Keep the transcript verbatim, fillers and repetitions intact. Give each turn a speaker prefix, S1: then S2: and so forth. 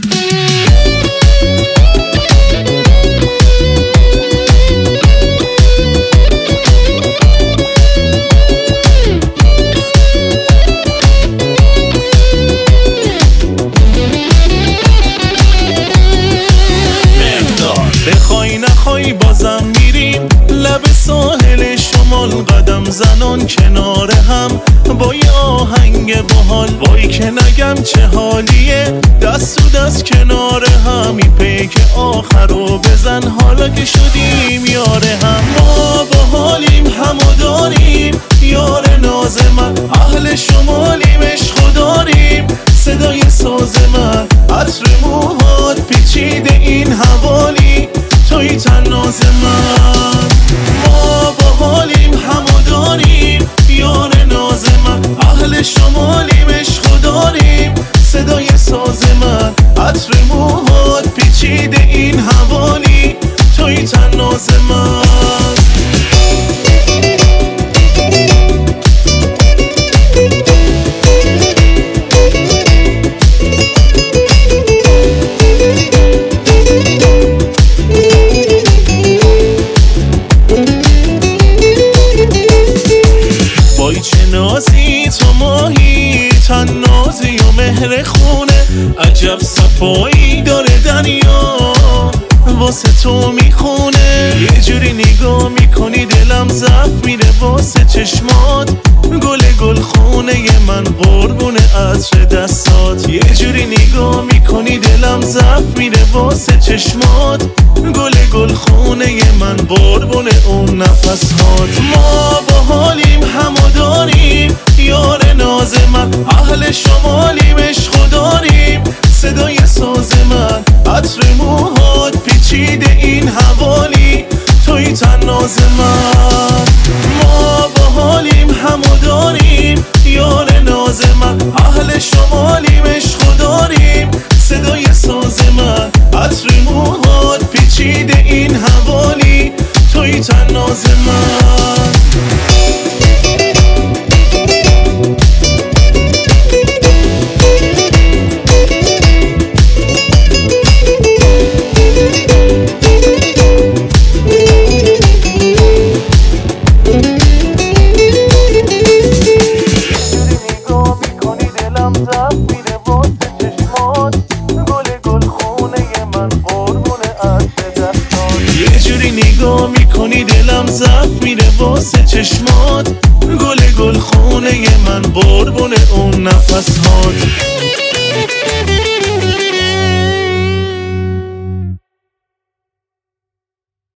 S1: بخوای نخوای بازم میریم لب ساحل شمال، قدم زنان کنار هم با یه آهنگ باحال. وای که نگم چه حالیه دست و دست کنار هم، این پیک آخرو بزن حالا که شدیم یار هم. ما با حالیم همو داریم یار ناز من، اهل شمالیم عشقو داریم صدای ساز من. عطر موهات پیچیده این حوالی توی تناز من. ما با حالیم همو داریم یار ناز من، اهل شمالیم عشقو داریم صدای ساز من. عطر موهات پیچیده این حوالی توی تناز من. نازی تو ماهی تنازی و مهر خونه، عجب صفایی داره دنیا واسه تو میخونه. یه جوری نگاه میکنی دلم ضعف میره واسه چشمات، گل گل خونه من قربون عطر دستات. یه جوری نگاه میکنی دلم ضعف میره واسه چشمات، گل گل خونه من قربون اون نفسات. ما با حالیم همو داریم یار ناز من، اهل شمالیم عشقو داریم صدای ساز من. عطر موهات پیچیده این حوالی توی تناز من. ما با حالیم همو داریم یار ناز من، اهل شمالیم عشقو داریم صدای ساز من. عطر موهات پیچیده این حوالی توی تناز من. یه جوری نگاه میکنی دلم ضعف میره واسه چشمات، گل گل خونه من قربون اون نفسات.